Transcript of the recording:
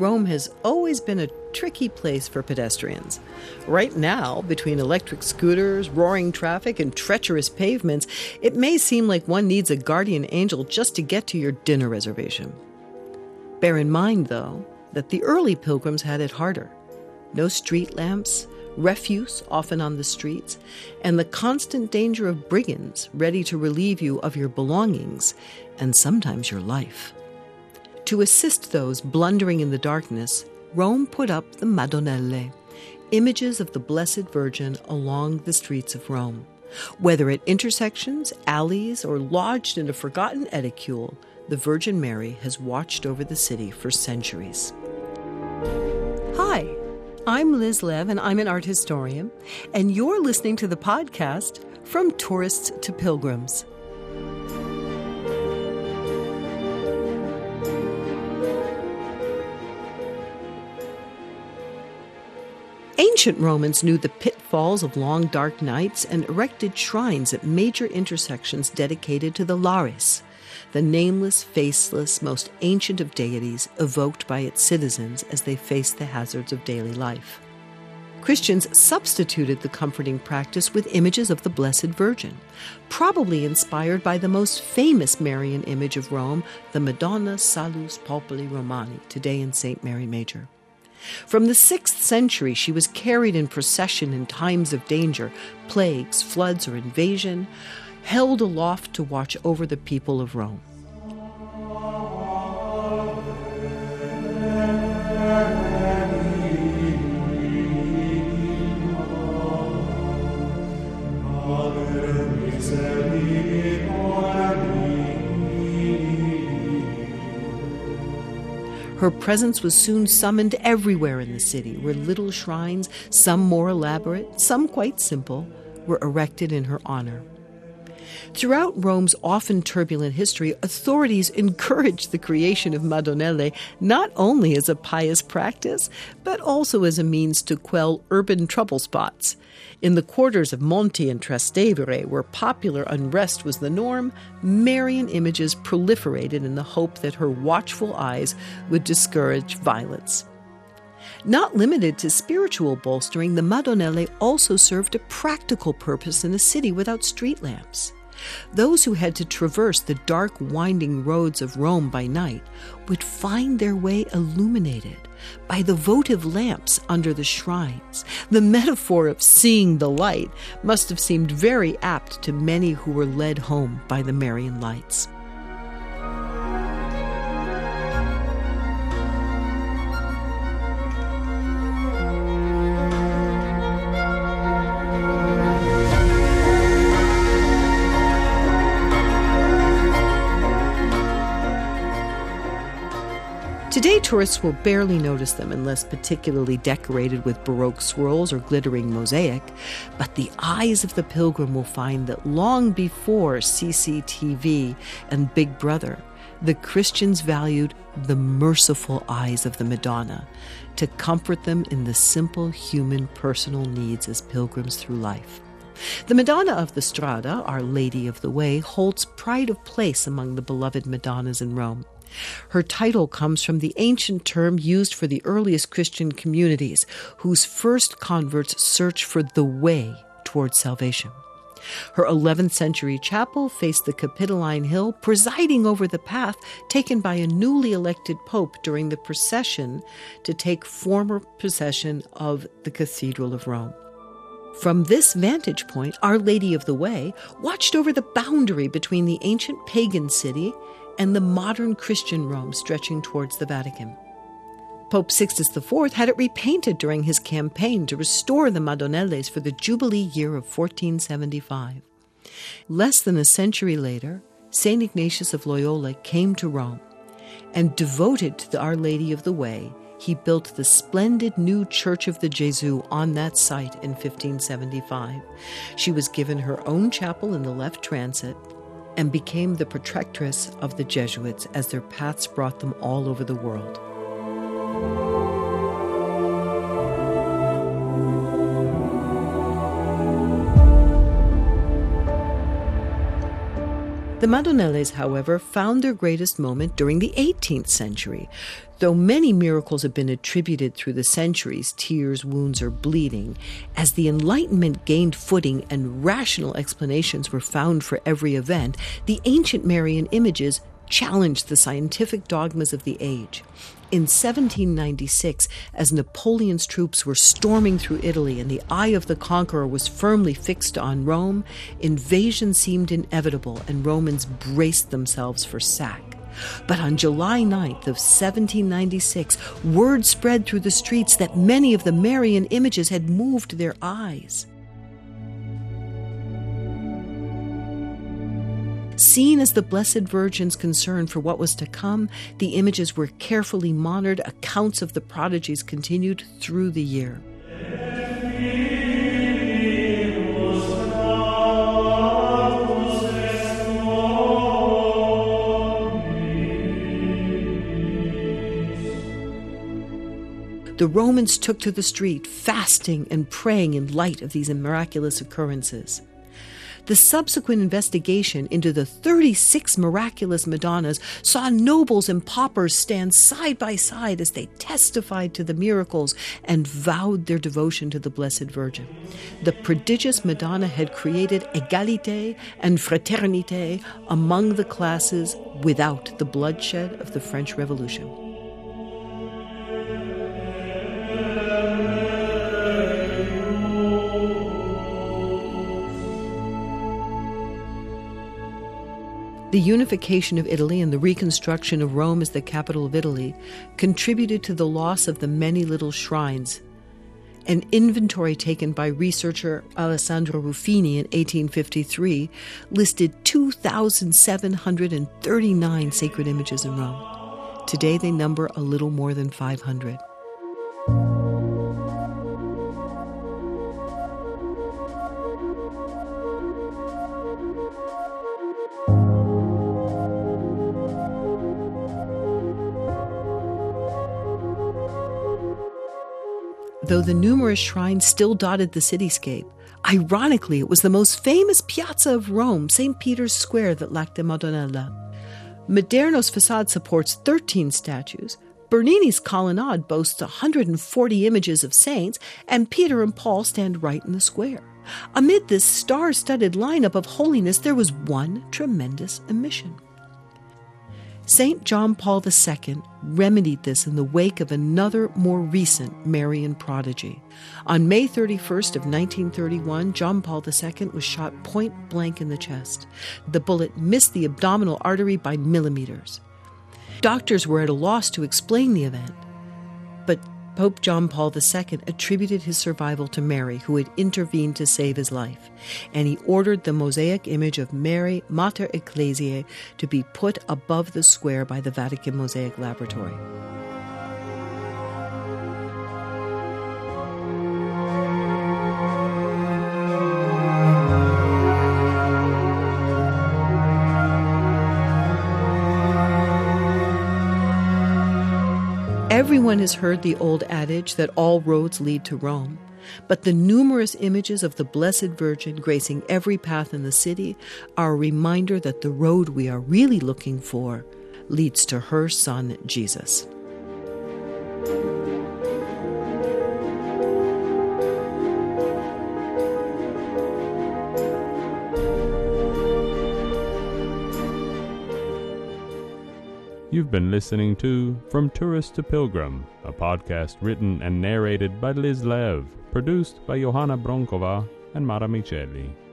Rome has always been a tricky place for pedestrians. Right now, between electric scooters, roaring traffic, and treacherous pavements, it may seem like one needs a guardian angel just to get to your dinner reservation. Bear in mind, though, that the early pilgrims had it harder. No street lamps, refuse often on the streets, and the constant danger of brigands ready to relieve you of your belongings and sometimes your life. To assist those blundering in the darkness, Rome put up the Madonnelle, images of the Blessed Virgin along the streets of Rome. Whether at intersections, alleys, or lodged in a forgotten edicule, the Virgin Mary has watched over the city for centuries. Hi, I'm Liz Lev, and I'm an art historian, and you're listening to the podcast From Tourists to Pilgrims. Ancient Romans knew the pitfalls of long, dark nights and erected shrines at major intersections dedicated to the Lares, the nameless, faceless, most ancient of deities evoked by its citizens as they faced the hazards of daily life. Christians substituted the comforting practice with images of the Blessed Virgin, probably inspired by the most famous Marian image of Rome, the Madonna Salus Populi Romani, today in St. Mary Major. From the 6th century, she was carried in procession in times of danger, plagues, floods, or invasion, held aloft to watch over the people of Rome. Her presence was soon summoned everywhere in the city, where little shrines, some more elaborate, some quite simple, were erected in her honor. Throughout Rome's often turbulent history, authorities encouraged the creation of Madonnelle not only as a pious practice, but also as a means to quell urban trouble spots. In the quarters of Monti and Trastevere, where popular unrest was the norm, Marian images proliferated in the hope that her watchful eyes would discourage violence. Not limited to spiritual bolstering, the Madonnelle also served a practical purpose in a city without street lamps. Those who had to traverse the dark, winding roads of Rome by night would find their way illuminated by the votive lamps under the shrines. The metaphor of seeing the light must have seemed very apt to many who were led home by the Marian lights. Today, tourists will barely notice them unless particularly decorated with Baroque swirls or glittering mosaic, but the eyes of the pilgrim will find that long before CCTV and Big Brother, the Christians valued the merciful eyes of the Madonna to comfort them in the simple human personal needs as pilgrims through life. The Madonna of the Strada, Our Lady of the Way, holds pride of place among the beloved Madonnas in Rome. Her title comes from the ancient term used for the earliest Christian communities, whose first converts searched for the way towards salvation. Her 11th century chapel faced the Capitoline Hill, presiding over the path taken by a newly elected pope during the procession to take former possession of the Cathedral of Rome. From this vantage point, Our Lady of the Way watched over the boundary between the ancient pagan city and the modern Christian Rome stretching towards the Vatican. Pope Sixtus IV had it repainted during his campaign to restore the Madonnelles for the Jubilee year of 1475. Less than a century later, St. Ignatius of Loyola came to Rome, and devoted to Our Lady of the Way, he built the splendid new Church of the Gesù on that site in 1575. She was given her own chapel in the left transept, and became the protectress of the Jesuits as their paths brought them all over the world. The Madonelles, however, found their greatest moment during the 18th century. Though many miracles have been attributed through the centuries, tears, wounds, or bleeding, as the Enlightenment gained footing and rational explanations were found for every event, the ancient Marian images challenged the scientific dogmas of the age. In 1796, as Napoleon's troops were storming through Italy and the eye of the conqueror was firmly fixed on Rome, invasion seemed inevitable and Romans braced themselves for sack. But on July 9th of 1796, word spread through the streets that many of the Marian images had moved their eyes. Seen as the Blessed Virgin's concern for what was to come, the images were carefully monitored. Accounts of the prodigies continued through the year. The Romans took to the street, fasting and praying in light of these miraculous occurrences. The subsequent investigation into the 36 miraculous Madonnas saw nobles and paupers stand side by side as they testified to the miracles and vowed their devotion to the Blessed Virgin. The prodigious Madonna had created égalité and fraternité among the classes without the bloodshed of the French Revolution. The unification of Italy and the reconstruction of Rome as the capital of Italy contributed to the loss of the many little shrines. An inventory taken by researcher Alessandro Ruffini in 1853 listed 2,739 sacred images in Rome. Today they number a little more than 500. Though the numerous shrines still dotted the cityscape, ironically, it was the most famous piazza of Rome, St. Peter's Square, that lacked a Madonnella. Maderno's facade supports 13 statues, Bernini's colonnade boasts 140 images of saints, and Peter and Paul stand right in the square. Amid this star-studded lineup of holiness, there was one tremendous omission. St. John Paul II remedied this in the wake of another more recent Marian prodigy. On May 31st of 1931, John Paul II was shot point blank in the chest. The bullet missed the abdominal artery by millimeters. Doctors were at a loss to explain the event, but Pope John Paul II attributed his survival to Mary, who had intervened to save his life, and he ordered the mosaic image of Mary, Mater Ecclesiae, to be put above the square by the Vatican Mosaic Laboratory. Everyone has heard the old adage that all roads lead to Rome, but the numerous images of the Blessed Virgin gracing every path in the city are a reminder that the road we are really looking for leads to her Son, Jesus. You've been listening to From Tourist to Pilgrim, a podcast written and narrated by Liz Lev, produced by Johanna Bronkova and Mara Miceli.